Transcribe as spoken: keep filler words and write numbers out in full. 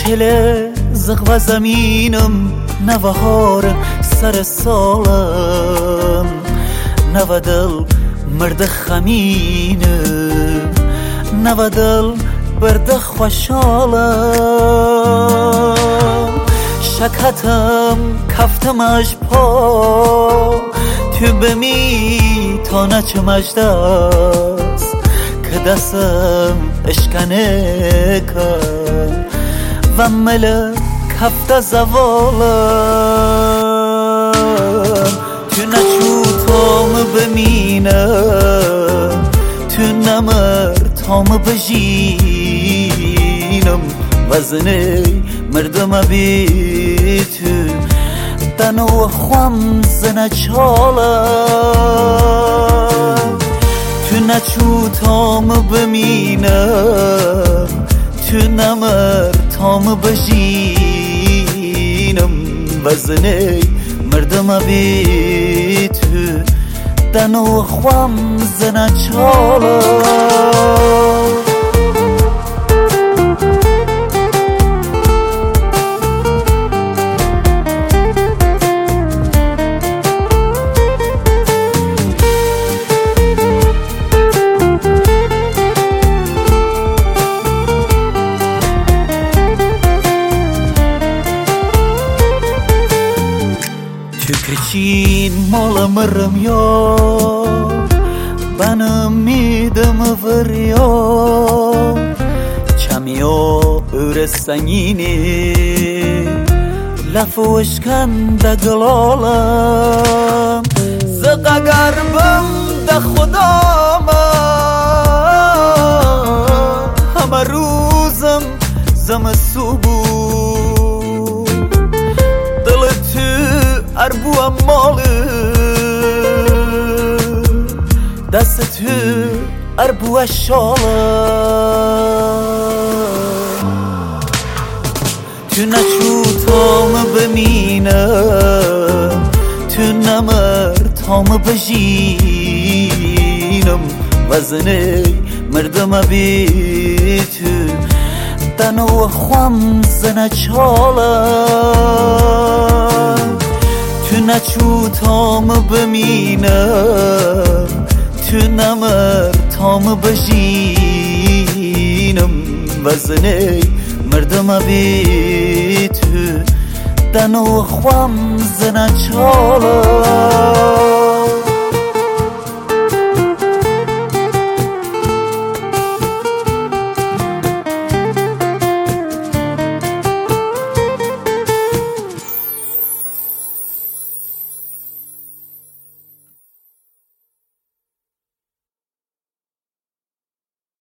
چله زغ زمینم نوهار سر سالم نودل مرد خمینم نودل برد خوشالم شکتم کفتم اش پا تو بمی تا نچه مجدست که دستم اشکنه کن و مل کفت زوالم تو نچوتام بمینم تو نمر تام بجینم وزنه مردم بی تو دنو خوام زنه چالم تو نچوتام بمینم تو نمر تام بجینم وزنه مردم بی تو دنو خوام زنه چالم Tükreçin malamarım yok Benim midem veriyor Çamiyor öğretsen yine Lafı ışkanda gılalım Zıqa garbım da khudama Hama ruzum zama subu اربو ماله دست تو اربو شاله تو نچو تام بمینم تو نمر تام بجینم وزنه مردم بی تو دنو خوام زنه چاله تو نچو تام بمینم تو نمر تام بجینم وزنه مردم بی تو دنو خوام زنه چاله